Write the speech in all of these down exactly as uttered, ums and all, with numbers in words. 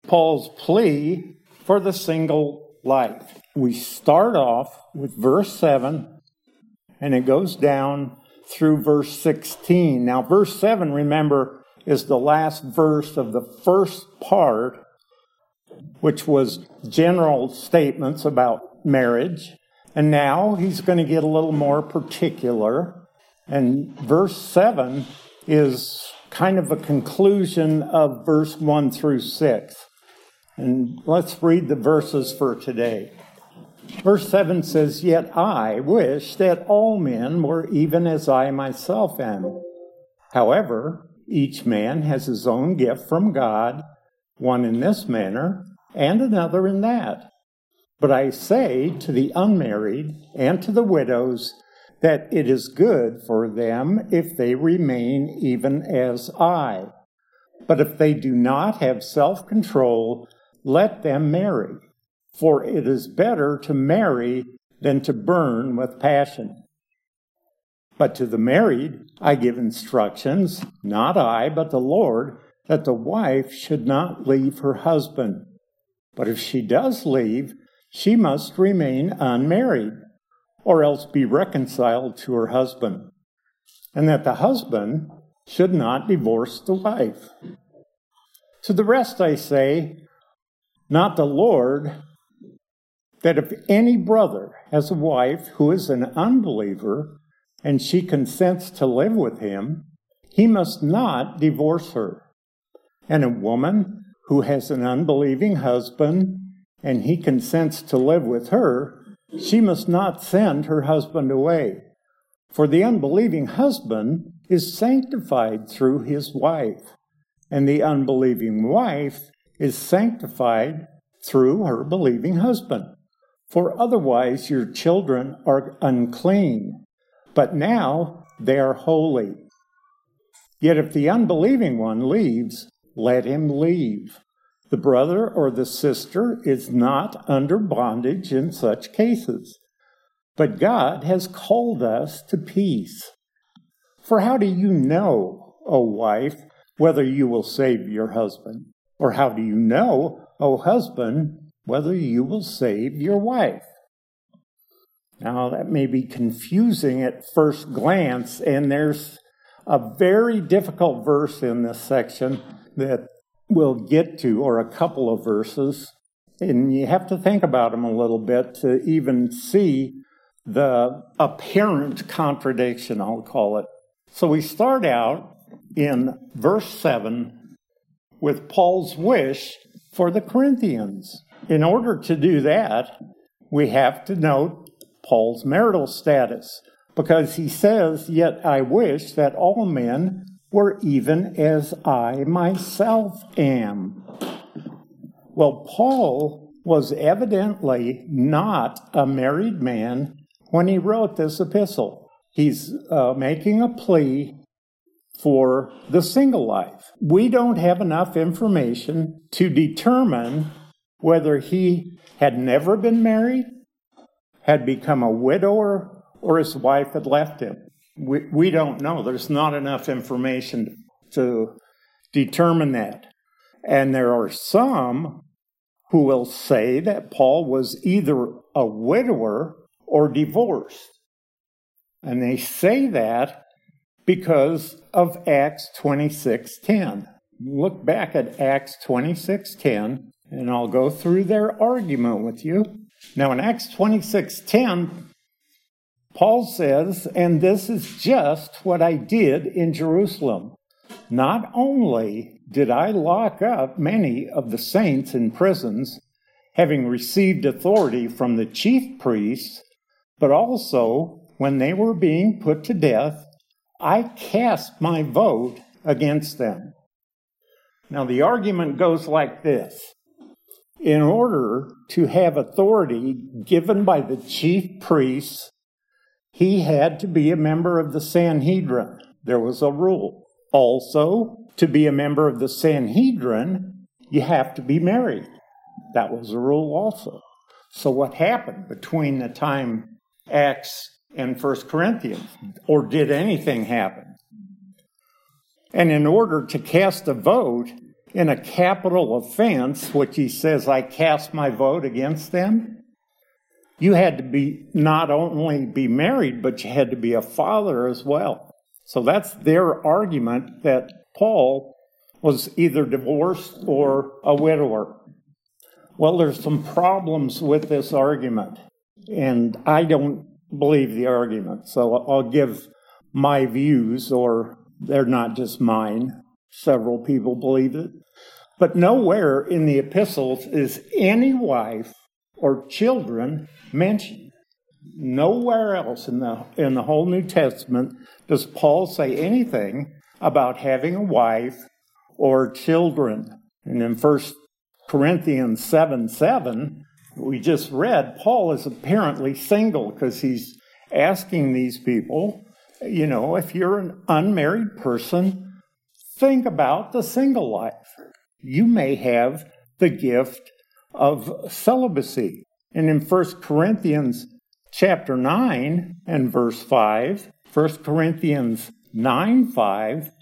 Paul's plea for the single life. We start off with verse seven, and it goes down through verse sixteen. Now, verse seven, remember, is the last verse of the first part, which was general statements about marriage. And now he's going to get a little more particular. And verse seven is kind of a conclusion of verse one through six. And let's read the verses for today. Verse seven says, "Yet I wish that all men were even as I myself am. However, each man has his own gift from God, one in this manner, and another in that. But I say to the unmarried and to the widows that it is good for them if they remain even as I. But if they do not have self-control, let them marry. For it is better to marry than to burn with passion. But to the married I give instructions, not I, but the Lord, that the wife should not leave her husband. But if she does leave, she must remain unmarried, or else be reconciled to her husband, and that the husband should not divorce the wife. To the rest I say, not the Lord, that if any brother has a wife who is an unbeliever, and she consents to live with him, he must not divorce her. And a woman who has an unbelieving husband, and he consents to live with her, she must not send her husband away. For the unbelieving husband is sanctified through his wife, and the unbelieving wife is sanctified through her believing husband. For otherwise your children are unclean, but now they are holy. Yet if the unbelieving one leaves, let him leave. The brother or the sister is not under bondage in such cases. But God has called us to peace. For how do you know, O wife, whether you will save your husband? Or how do you know, O husband, whether you will save your wife? Now, that may be confusing at first glance, and there's a very difficult verse in this section that we'll get to, or a couple of verses, and you have to think about them a little bit to even see the apparent contradiction, I'll call it. So we start out in verse seven with Paul's wish for the Corinthians. In order to do that, we have to note Paul's marital status, because he says, "Yet I wish that all men were even as I myself am." Well, Paul was evidently not a married man when he wrote this epistle. He's uh, making a plea for the single life. We don't have enough information to determine whether he had never been married, had become a widower, or his wife had left him. We, we don't know. There's not enough information to determine that. And there are some who will say that Paul was either a widower or divorced. And they say that because of Acts twenty-six ten. Look back at Acts twenty-six ten, and I'll go through their argument with you. Now, in Acts twenty-six ten, Paul says, "And this is just what I did in Jerusalem. Not only did I lock up many of the saints in prisons, having received authority from the chief priests, but also, when they were being put to death, I cast my vote against them." Now, the argument goes like this. In order to have authority given by the chief priests, he had to be a member of the Sanhedrin. There was a rule. Also, to be a member of the Sanhedrin, you have to be married. That was a rule also. So what happened between the time Acts and First Corinthians? Or did anything happen? And in order to cast a vote, in a capital offense, which he says, I cast my vote against them, you had to be not only be married, but you had to be a father as well. So that's their argument, that Paul was either divorced or a widower. Well, there's some problems with this argument, and I don't believe the argument. So I'll give my views, or they're not just mine. Several people believe it. But nowhere in the epistles is any wife or children mentioned. Nowhere else in the in the whole New Testament does Paul say anything about having a wife or children. And in First Corinthians seven seven, we just read, Paul is apparently single because he's asking these people, you know, if you're an unmarried person, think about the single life. You may have the gift of celibacy. And in First Corinthians chapter nine and verse five, First Corinthians nine five,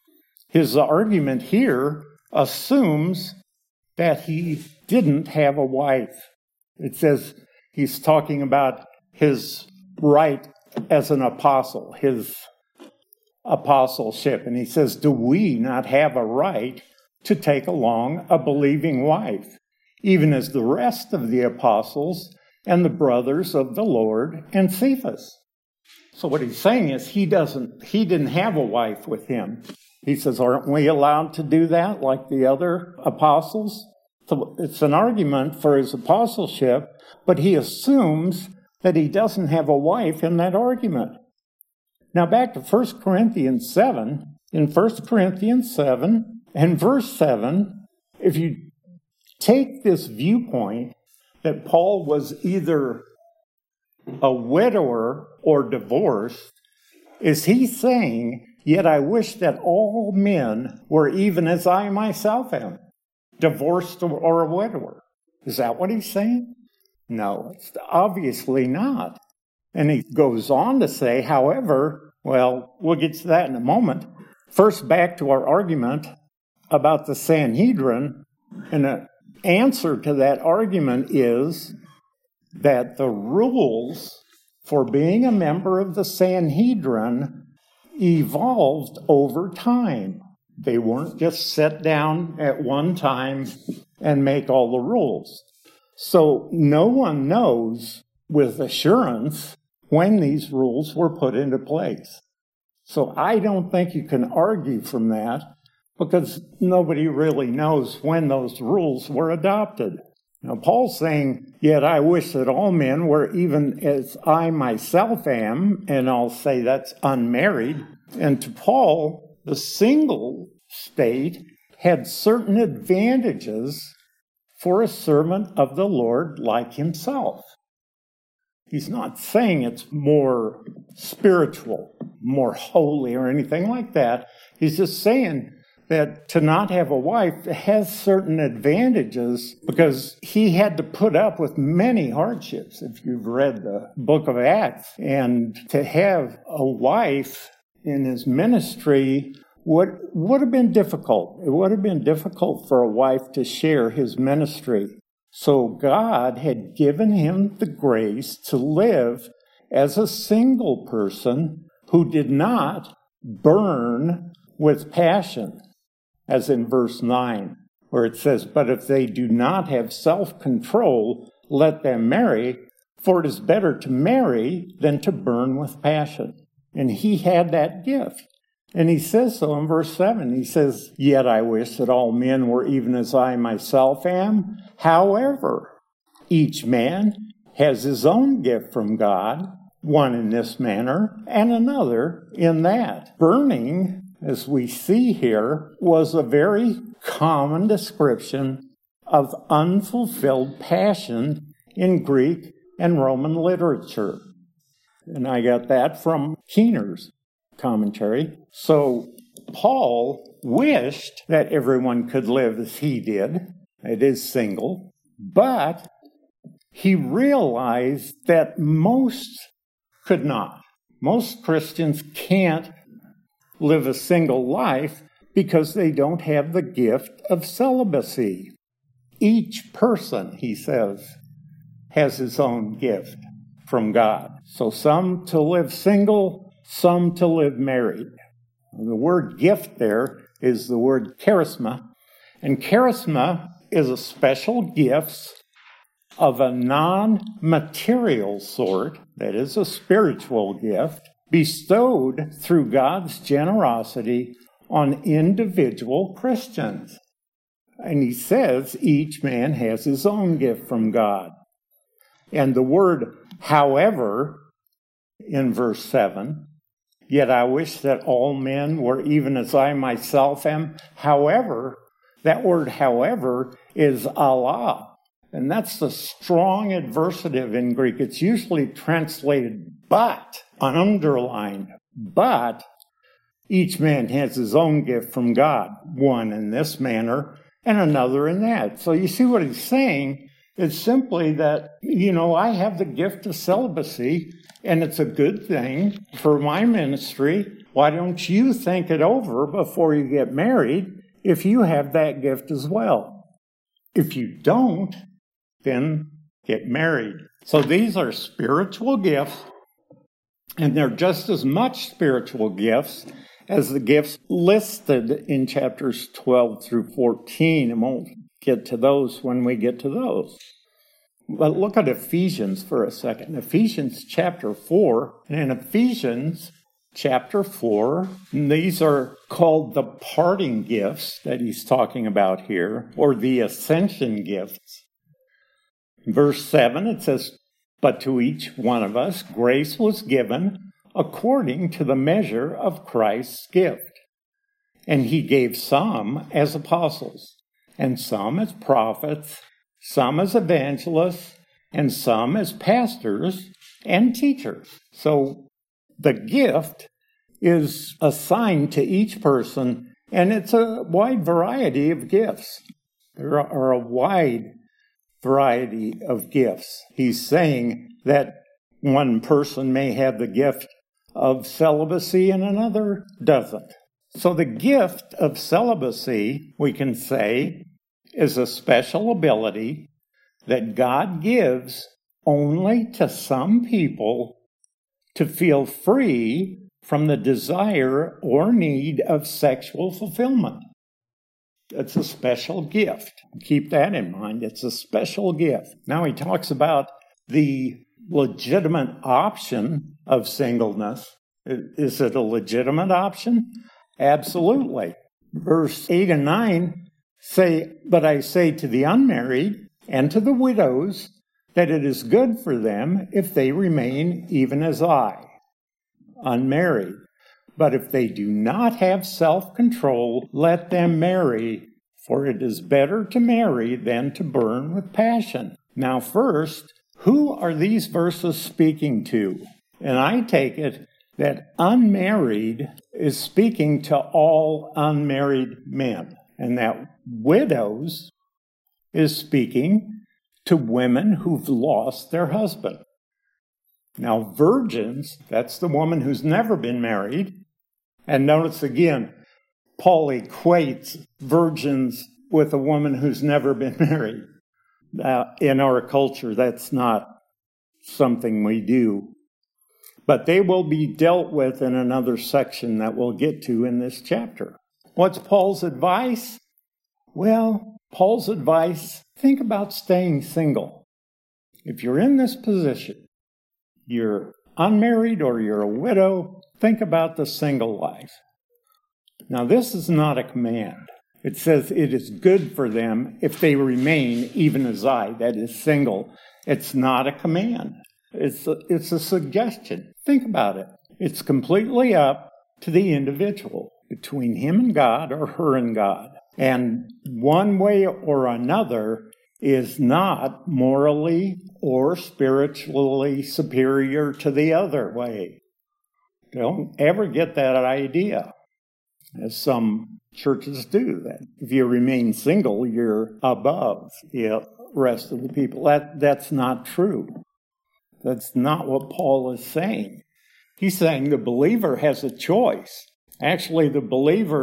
his argument here assumes that he didn't have a wife. It says he's talking about his right as an apostle, his apostleship. And he says, do we not have a right to take along a believing wife, even as the rest of the apostles and the brothers of the Lord and Cephas? So what he's saying is he doesn't, he didn't have a wife with him. He says, aren't we allowed to do that like the other apostles? So it's an argument for his apostleship, but he assumes that he doesn't have a wife in that argument. Now back to First Corinthians seven. In First Corinthians seven and verse seven, if you take this viewpoint that Paul was either a widower or divorced, is he saying, yet I wish that all men were even as I myself am, divorced or a widower? Is that what he's saying? No, it's obviously not. And he goes on to say, however, well, we'll get to that in a moment. First, back to our argument about the Sanhedrin, and an answer to that argument is that the rules for being a member of the Sanhedrin evolved over time. They weren't just set down at one time and make all the rules. So no one knows with assurance when these rules were put into place. So I don't think you can argue from that, because nobody really knows when those rules were adopted. Now, Paul's saying, yet I wish that all men were even as I myself am, and I'll say that's unmarried. And to Paul, the single state had certain advantages for a servant of the Lord like himself. He's not saying it's more spiritual, more holy, or anything like that. He's just saying that to not have a wife has certain advantages because he had to put up with many hardships, if you've read the book of Acts. And to have a wife in his ministry would, would have been difficult. It would have been difficult for a wife to share his ministry. So God had given him the grace to live as a single person who did not burn with passion, as in verse nine, where it says, but if they do not have self-control, let them marry, for it is better to marry than to burn with passion. And he had that gift. And he says so in verse seven. He says, yet I wish that all men were even as I myself am. However, each man has his own gift from God, one in this manner and another in that. Burning, as we see here, was a very common description of unfulfilled passion in Greek and Roman literature. And I got that from Keener's commentary. So Paul wished that everyone could live as he did. It is single. But he realized that most could not. Most Christians can't live a single life because they don't have the gift of celibacy. Each person, he says, has his own gift from God. So some to live single, some to live married. The word gift there is the word charisma. And charisma is a special gift of a non-material sort, that is a spiritual gift, bestowed through God's generosity on individual Christians. And he says each man has his own gift from God. And the word, however, in verse seven, yet I wish that all men were even as I myself am. However, that word however is Allah. And that's the strong adversative in Greek. It's usually translated but, underlined, but each man has his own gift from God, one in this manner and another in that. So you see what he's saying is simply that, you know, I have the gift of celibacy, and it's a good thing for my ministry. Why don't you think it over before you get married if you have that gift as well? If you don't, then get married. So these are spiritual gifts, and they're just as much spiritual gifts as the gifts listed in chapters twelve through fourteen. And we'll get to those when we get to those. But look at Ephesians for a second. Ephesians chapter four. And in Ephesians chapter four, these are called the parting gifts that he's talking about here, or the ascension gifts. Verse seven, it says, but to each one of us grace was given according to the measure of Christ's gift. And he gave some as apostles, and some as prophets, some as evangelists, and some as pastors and teachers. So the gift is assigned to each person, and it's a wide variety of gifts. There are a wide variety of gifts. He's saying that one person may have the gift of celibacy and another doesn't. So the gift of celibacy, we can say, is a special ability that God gives only to some people to feel free from the desire or need of sexual fulfillment. It's a special gift. Keep that in mind. It's a special gift. Now he talks about the legitimate option of singleness. Is it a legitimate option? Absolutely. Verse eight and nine say, but I say to the unmarried and to the widows that it is good for them if they remain even as I, unmarried. But if they do not have self-control, let them marry, for it is better to marry than to burn with passion. Now first, who are these verses speaking to? And I take it that unmarried is speaking to all unmarried men, and that widows is speaking to women who've lost their husband. Now virgins, that's the woman who's never been married. And notice again, Paul equates virgins with a woman who's never been married. Uh, in our culture, that's not something we do. But they will be dealt with in another section that we'll get to in this chapter. What's Paul's advice? Well, Paul's advice, think about staying single. If you're in this position, you're unmarried or you're a widow, think about the single life. Now, this is not a command. It says it is good for them if they remain even as I, that is single. It's not a command. It's a, it's a suggestion. Think about it. It's completely up to the individual, between him and God or her and God. And one way or another is not morally or spiritually superior to the other way. Don't ever get that idea, as some churches do, that if you remain single, you're above the rest of the people. That, that's not true. That's not what Paul is saying. He's saying the believer has a choice. Actually, the believer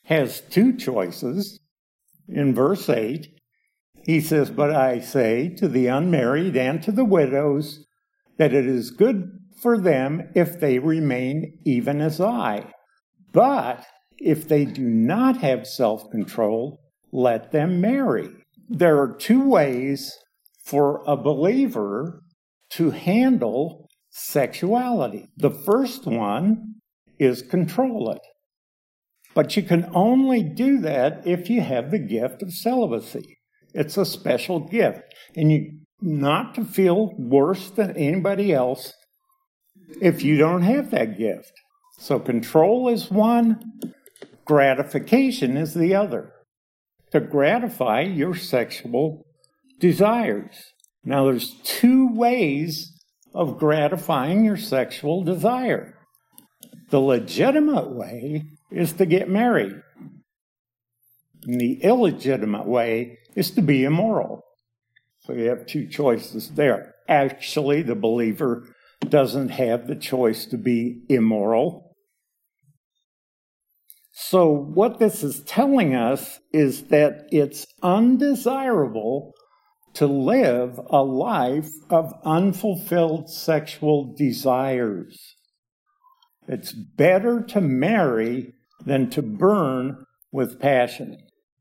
has two choices. In verse eight, he says, "But I say to the unmarried and to the widows that it is good for them if they remain even as I. But if they do not have self-control, let them marry." There are two ways for a believer to handle sexuality. The first one is control it. But you can only do that if you have the gift of celibacy. It's a special gift. And you not to feel worse than anybody else if you don't have that gift. So control is one, gratification is the other. To gratify your sexual desires. Now there's two ways of gratifying your sexual desire. The legitimate way is to get married. And the illegitimate way is to be immoral. So you have two choices there. Actually, the believer doesn't have the choice to be immoral. So what this is telling us is that it's undesirable to live a life of unfulfilled sexual desires. It's better to marry than to burn with passion.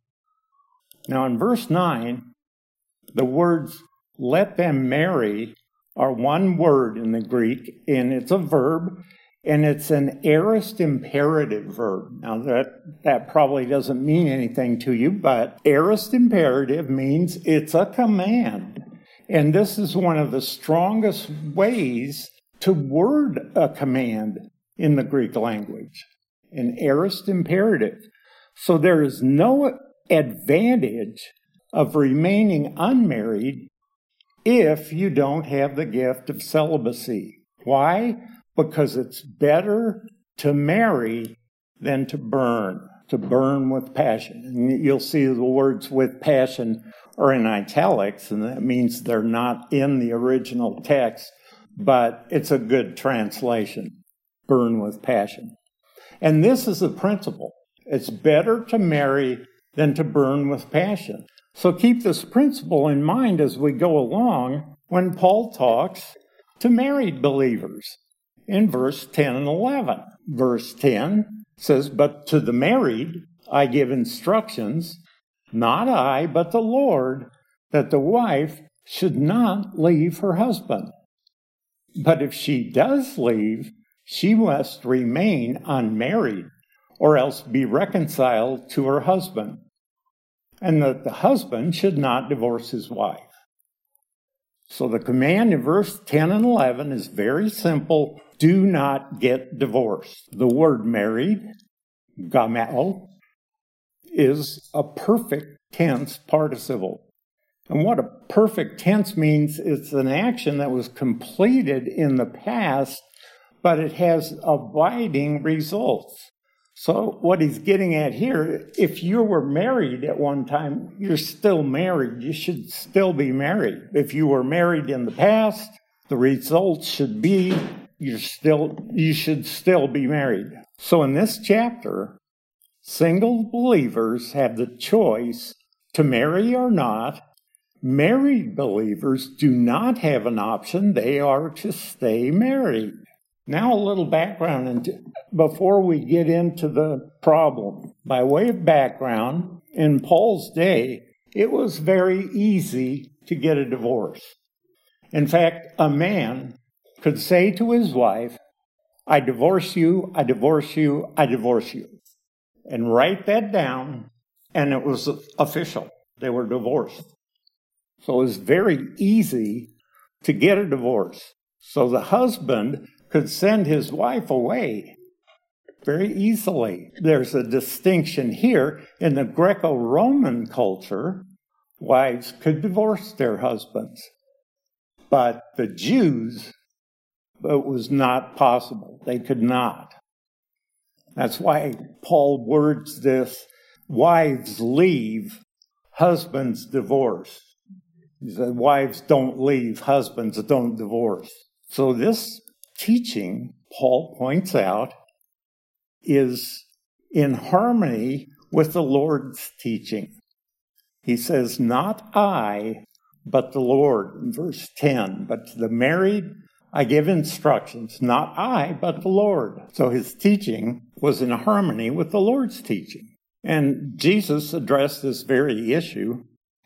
Now in verse nine, the words "let them marry" are one word in the Greek, and it's a verb, and it's an aorist imperative verb. Now that, that probably doesn't mean anything to you, but aorist imperative means it's a command. And this is one of the strongest ways to word a command in the Greek language, an aorist imperative. So there is no advantage of remaining unmarried if you don't have the gift of celibacy. Why? Because it's better to marry than to burn, to burn with passion. And you'll see the words "with passion" are in italics, and that means they're not in the original text, but it's a good translation. Burn with passion. And this is the principle. It's better to marry than to burn with passion. So keep this principle in mind as we go along when Paul talks to married believers in verse ten and eleven. Verse ten says, "But to the married I give instructions, not I, but the Lord, that the wife should not leave her husband. But if she does leave, she must remain unmarried, or else be reconciled to her husband, and that the husband should not divorce his wife." So the command in verse ten and eleven is very simple. Do not get divorced. The word married, gamel, is a perfect tense participle. And what a perfect tense means, it's an action that was completed in the past, but it has abiding results. So what he's getting at here, if you were married at one time, you're still married. You should still be married. If you were married in the past, the results should be you're still you should still be married. So in this chapter, single believers have the choice to marry or not. Married believers do not have an option. They are to stay married. Now a little background into, before we get into the problem. By way of background, in Paul's day, it was very easy to get a divorce. In fact, a man could say to his wife, "I divorce you, I divorce you, I divorce you," and write that down, and it was official. They were divorced. So it was very easy to get a divorce. So the husband could send his wife away very easily. There's a distinction here. In the Greco-Roman culture, wives could divorce their husbands. But the Jews, it was not possible. They could not. That's why Paul words this, "Wives leave, husbands divorce." He said, wives don't leave, husbands don't divorce. So this teaching, Paul points out, is in harmony with the Lord's teaching. He says, not I, but the Lord, in verse ten. But to the married, I give instructions, not I, but the Lord. So his teaching was in harmony with the Lord's teaching. And Jesus addressed this very issue.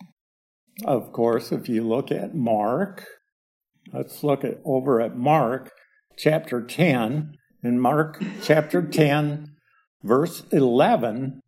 Of course, if you look at Mark, let's look at over at Mark chapter ten. In Mark chapter ten, verse eleven,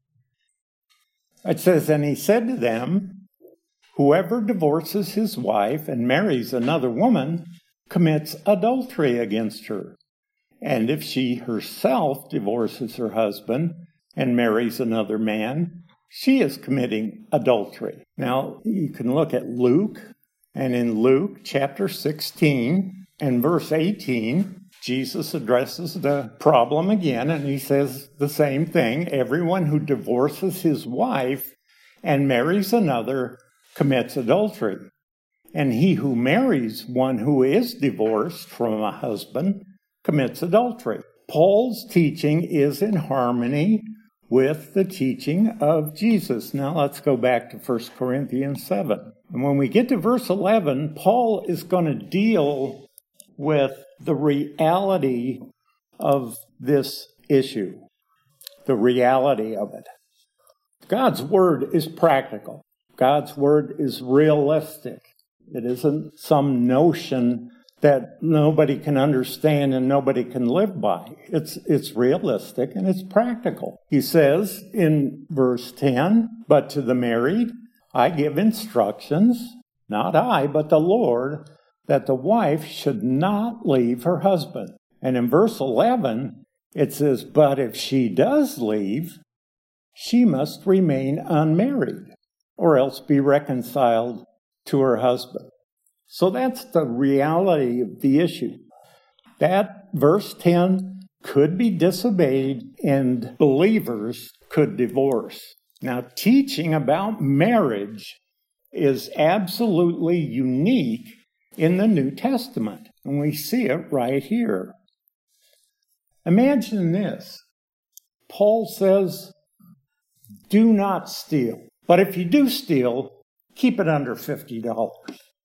it says, and he said to them, whoever divorces his wife and marries another woman commits adultery against her. And if she herself divorces her husband and marries another man, she is committing adultery. Now, you can look at Luke, and in Luke chapter sixteen and verse eighteen, Jesus addresses the problem again, and he says the same thing. Everyone who divorces his wife and marries another commits adultery. And he who marries one who is divorced from a husband commits adultery. Paul's teaching is in harmony with the teaching of Jesus. Now let's go back to First Corinthians seven. And when we get to verse eleven, Paul is going to deal with the reality of this issue, the reality of it. God's word is practical. God's word is realistic. It isn't some notion that nobody can understand and nobody can live by. It's, it's realistic and it's practical. He says in verse ten, but to the married, I give instructions, not I, but the Lord, that the wife should not leave her husband. And in verse eleven, it says, but if she does leave, she must remain unmarried, or else be reconciled to her husband. So that's the reality of the issue. That verse ten could be disobeyed and believers could divorce. Now, teaching about marriage is absolutely unique in the New Testament, and we see it right here. Imagine this. Paul says, do not steal. But if you do steal, keep it under fifty dollars.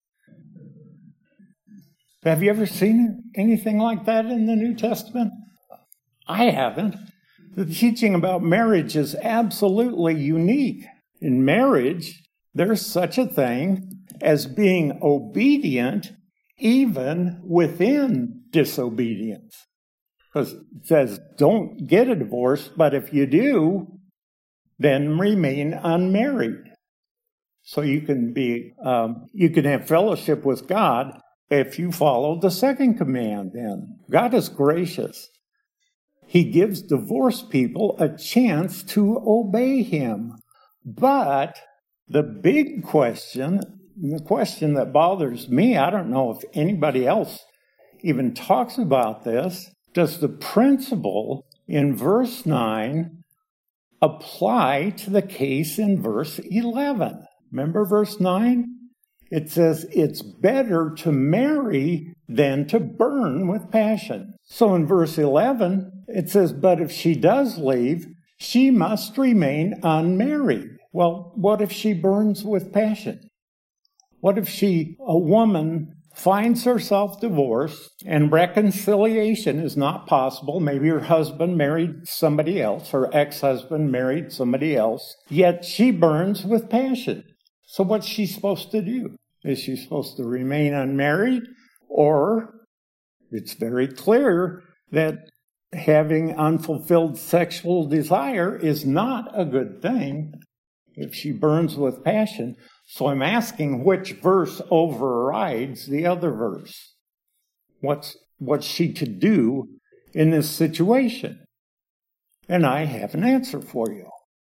Have you ever seen anything like that in the New Testament? I haven't. The teaching about marriage is absolutely unique. In marriage, there's such a thing as being obedient even within disobedience. Because it says, don't get a divorce, but if you do, then remain unmarried. So you can be, um, you can have fellowship with God if you follow the second command then. God is gracious. He gives divorced people a chance to obey him. But the big question, the question that bothers me, I don't know if anybody else even talks about this, does the principle in verse nine apply to the case in verse eleven? Remember verse nine? It says it's better to marry than to burn with passion. So in verse eleven, it says, but if she does leave, she must remain unmarried. Well, what if she burns with passion? What if she, a woman, finds herself divorced and reconciliation is not possible? Maybe her husband married somebody else, her ex-husband married somebody else, yet she burns with passion. So what's she supposed to do? Is she supposed to remain unmarried? Or it's very clear that having unfulfilled sexual desire is not a good thing if she burns with passion. So I'm asking which verse overrides the other verse. What's, what's she to do in this situation? And I have an answer for you.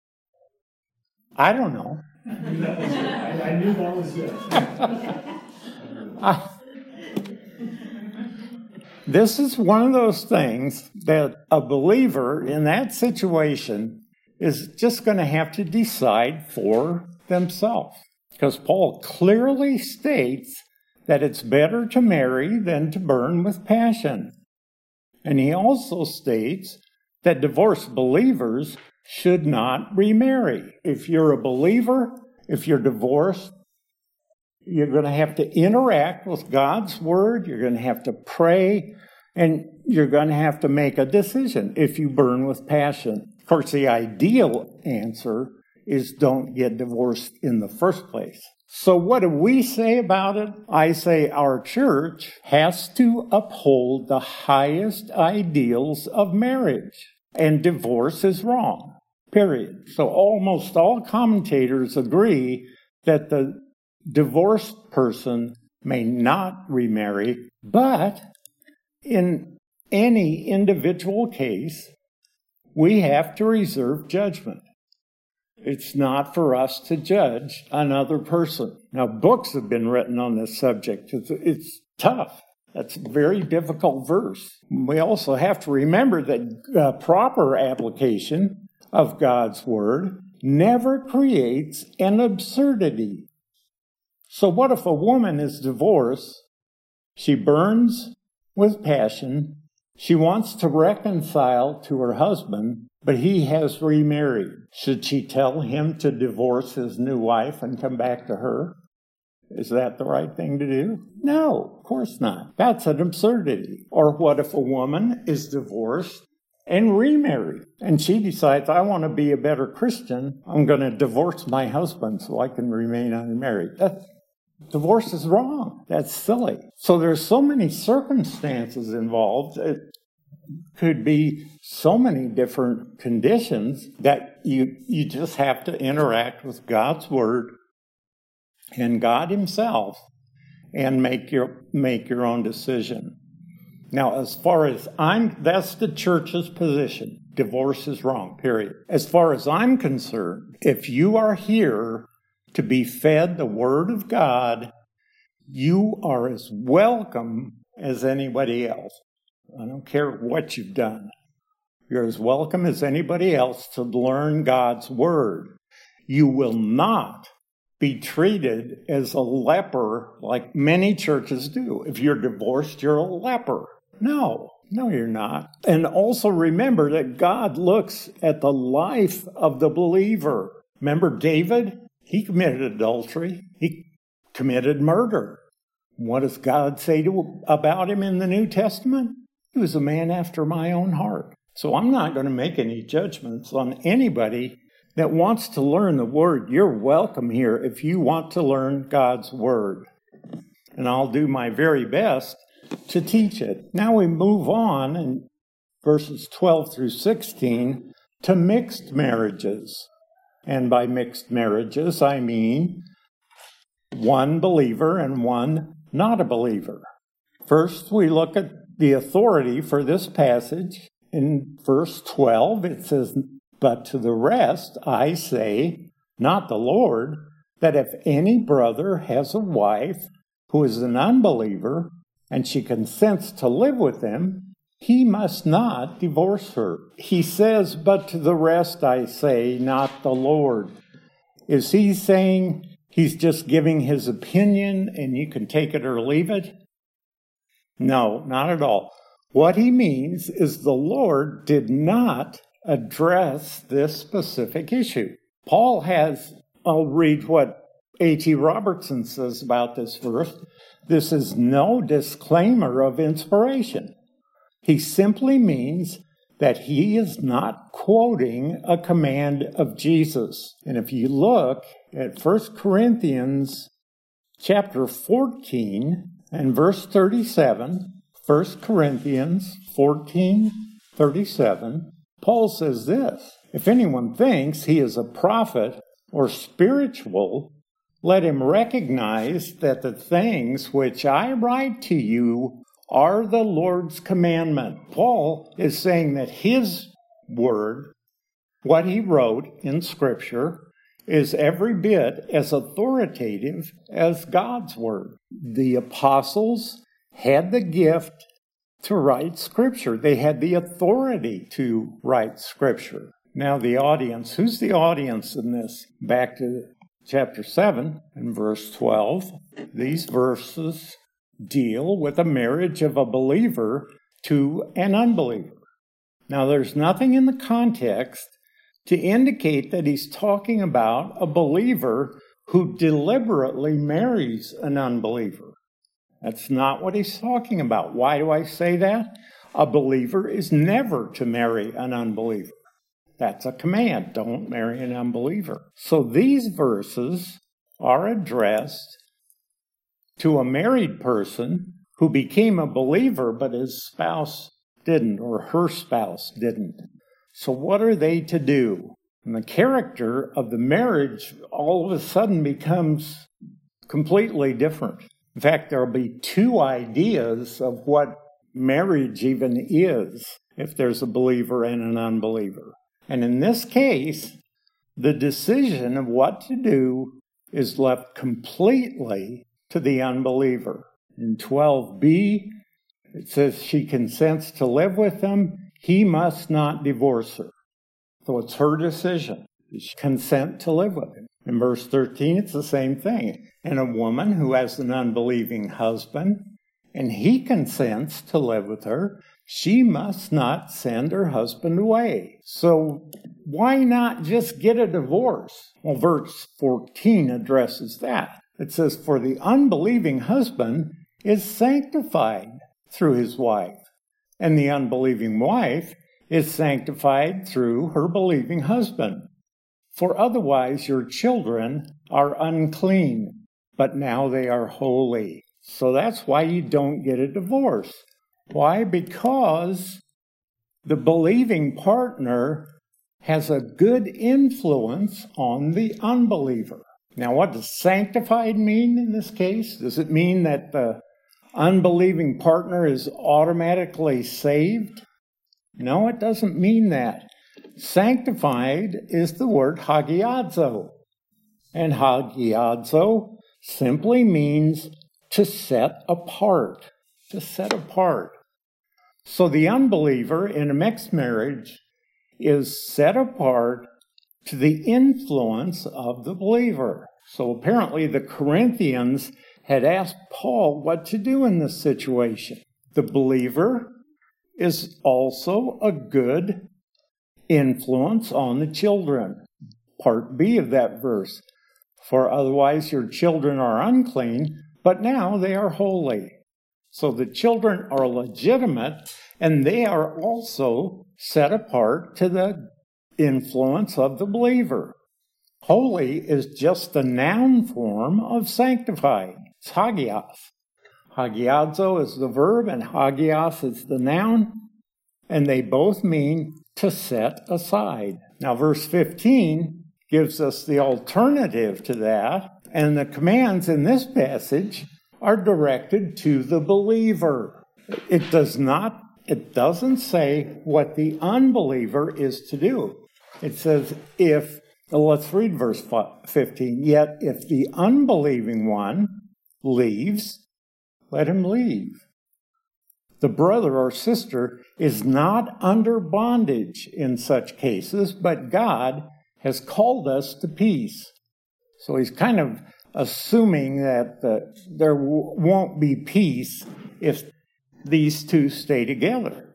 I don't know. I, I knew that was it. I, this is one of those things that a believer in that situation is just going to have to decide for themselves. Because Paul clearly states that it's better to marry than to burn with passion. And he also states that divorced believers should not remarry. If you're a believer, if you're divorced, you're going to have to interact with God's Word. You're going to have to pray, and you're going to have to make a decision if you burn with passion. Of course, the ideal answer is don't get divorced in the first place. So what do we say about it? I say our church has to uphold the highest ideals of marriage, and divorce is wrong, period. So almost all commentators agree that the divorced person may not remarry, but in any individual case, we have to reserve judgment. It's not for us to judge another person. Now, books have been written on this subject. It's, it's tough. That's a very difficult verse. We also have to remember that uh, proper application of God's Word never creates an absurdity. So what if a woman is divorced, she burns with passion, she wants to reconcile to her husband, but he has remarried. Should she tell him to divorce his new wife and come back to her? Is that the right thing to do? No, of course not. That's an absurdity. Or what if a woman is divorced and remarried, and she decides, I want to be a better Christian, I'm going to divorce my husband so I can remain unmarried? That's Divorce is wrong. That's silly. So there's so many circumstances involved. It could be so many different conditions that you you just have to interact with God's Word and God Himself and make your make your own decision. Now, as far as I'm, that's the church's position. Divorce is wrong, period. As far as I'm concerned, if you are here to be fed the Word of God, you are as welcome as anybody else. I don't care what you've done. You're as welcome as anybody else to learn God's Word. You will not be treated as a leper like many churches do. If you're divorced, you're a leper. No, no, you're not. And also remember that God looks at the life of the believer. Remember David? He committed adultery. He committed murder. What does God say to, about him in the New Testament? He was a man after my own heart. So I'm not going to make any judgments on anybody that wants to learn the Word. You're welcome here if you want to learn God's Word. And I'll do my very best to teach it. Now we move on in verses twelve through sixteen to mixed marriages. And by mixed marriages, I mean one believer and one not a believer. First, we look at the authority for this passage. In verse twelve, it says, but to the rest I say, not the Lord, that if any brother has a wife who is an unbeliever, and she consents to live with him, he must not divorce her. He says, but to the rest I say, not the Lord. Is he saying he's just giving his opinion and you can take it or leave it? No, not at all. What he means is the Lord did not address this specific issue. Paul has, I'll read what A T Robertson says about this verse. This is no disclaimer of inspiration. He simply means that he is not quoting a command of Jesus. And if you look at First Corinthians chapter fourteen and verse thirty-seven, First Corinthians fourteen, thirty-seven, Paul says this, if anyone thinks he is a prophet or spiritual, let him recognize that the things which I write to you are the Lord's commandment. Paul is saying that his word, what he wrote in Scripture, is every bit as authoritative as God's word. The apostles had the gift to write Scripture. They had the authority to write Scripture. Now the audience, who's the audience in this? Back to chapter seven and verse twelve. These verses deal with the marriage of a believer to an unbeliever. Now, there's nothing in the context to indicate that he's talking about a believer who deliberately marries an unbeliever. That's not what he's talking about. Why do I say that? A believer is never to marry an unbeliever. That's a command. Don't marry an unbeliever. So these verses are addressed to a married person who became a believer, but his spouse didn't, or her spouse didn't. So what are they to do? And the character of the marriage all of a sudden becomes completely different. In fact, there'll be two ideas of what marriage even is if there's a believer and an unbeliever. And in this case, the decision of what to do is left completely to the unbeliever. In twelve b, it says she consents to live with him. He must not divorce her. So it's her decision. She consent to live with him. In verse thirteen, it's the same thing. And a woman who has an unbelieving husband, and he consents to live with her, she must not send her husband away. So why not just get a divorce? Well, verse fourteen addresses that. It says, for the unbelieving husband is sanctified through his wife, and the unbelieving wife is sanctified through her believing husband. For otherwise your children are unclean, but now they are holy. So that's why you don't get a divorce. Why? Because the believing partner has a good influence on the unbeliever. Now, what does sanctified mean in this case? Does it mean that the unbelieving partner is automatically saved? No, it doesn't mean that. Sanctified is the word hagiadzo. And hagiadzo simply means to set apart. To set apart. So the unbeliever in a mixed marriage is set apart to the influence of the believer. So apparently the Corinthians had asked Paul what to do in this situation. The believer is also a good influence on the children. Part B of that verse. For otherwise your children are unclean, but now they are holy. So the children are legitimate, and they are also set apart to the influence of the believer. Holy is just the noun form of sanctified. It's hagios. Hagiadzo is the verb, and hagios is the noun, and they both mean to set aside. Now, verse fifteen gives us the alternative to that, and the commands in this passage are directed to the believer. It does not, it doesn't say what the unbeliever is to do. It says, if, well, let's read verse fifteen, yet if the unbelieving one leaves, let him leave. The brother or sister is not under bondage in such cases, but God has called us to peace. So he's kind of assuming that the, there w- won't be peace if these two stay together.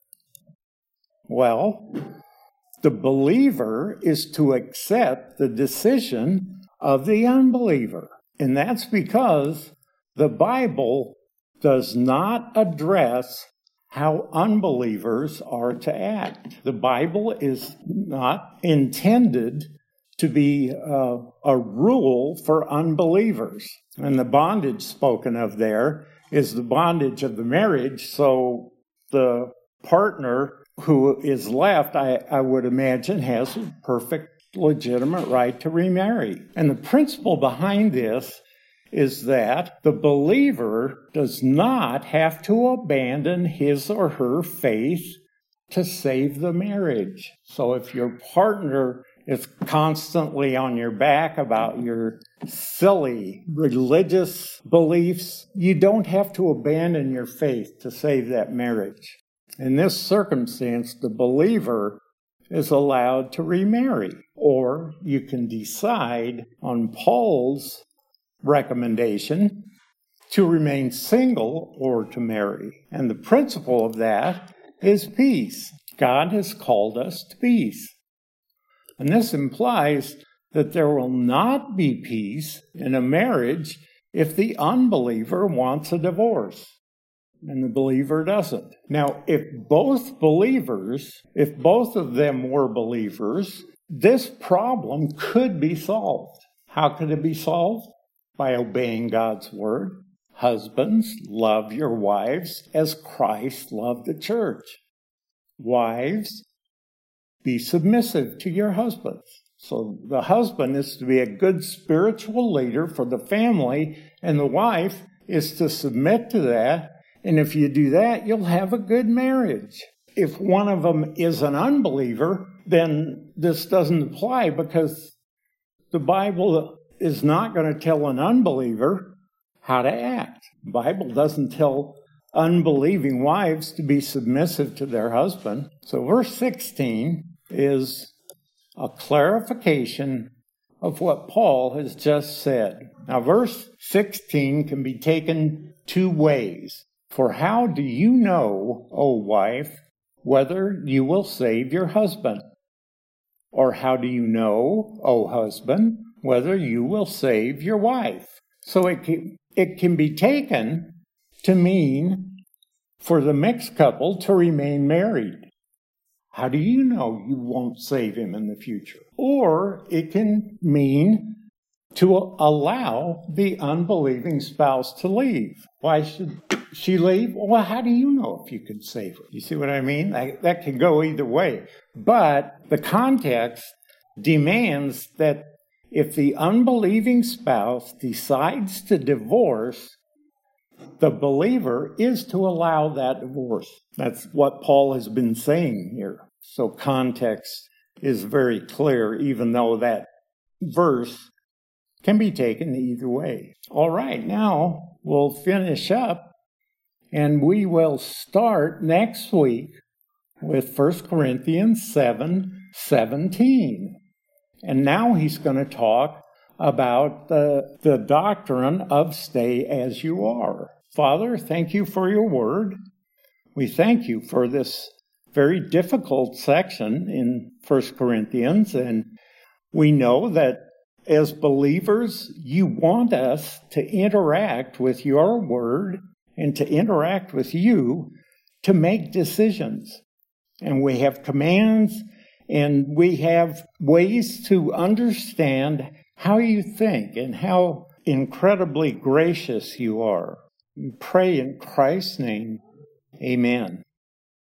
Well, the believer is to accept the decision of the unbeliever. And that's because the Bible does not address how unbelievers are to act. The Bible is not intended to be uh, a rule for unbelievers. And the bondage spoken of there is the bondage of the marriage. So the partner who is left, I, I would imagine, has a perfect, legitimate right to remarry. And the principle behind this is that the believer does not have to abandon his or her faith to save the marriage. So if your partner is constantly on your back about your silly religious beliefs, you don't have to abandon your faith to save that marriage. In this circumstance, the believer is allowed to remarry, or you can decide on Paul's recommendation to remain single or to marry. And the principle of that is peace. God has called us to peace. And this implies that there will not be peace in a marriage if the unbeliever wants a divorce and the believer doesn't. Now, if both believers, if both of them were believers, this problem could be solved. How could it be solved? By obeying God's word. Husbands, love your wives as Christ loved the church. Wives, be submissive to your husbands. So the husband is to be a good spiritual leader for the family, and the wife is to submit to that. And if you do that, you'll have a good marriage. If one of them is an unbeliever, then this doesn't apply, because the Bible is not going to tell an unbeliever how to act. The Bible doesn't tell unbelieving wives to be submissive to their husband. So verse sixteen is a clarification of what Paul has just said. Now, verse sixteen can be taken two ways. For how do you know, O wife, whether you will save your husband? Or how do you know, O husband, whether you will save your wife? So it can, it can be taken to mean for the mixed couple to remain married. How do you know you won't save him in the future? Or it can mean to allow the unbelieving spouse to leave. Why should she leave? Well, how do you know if you can save her? You see what I mean? That, that can go either way. But the context demands that if the unbelieving spouse decides to divorce, the believer is to allow that divorce. That's what Paul has been saying here. So context is very clear, even though that verse can be taken either way. All right, now we'll finish up, and we will start next week with First Corinthians seven seventeen. And now he's going to talk about the, the doctrine of stay as you are. Father, thank you for your word. We thank you for this very difficult section in First Corinthians, and we know that as believers, you want us to interact with your word and to interact with you to make decisions. And we have commands, and we have ways to understand how you think and how incredibly gracious you are. We pray in Christ's name, amen.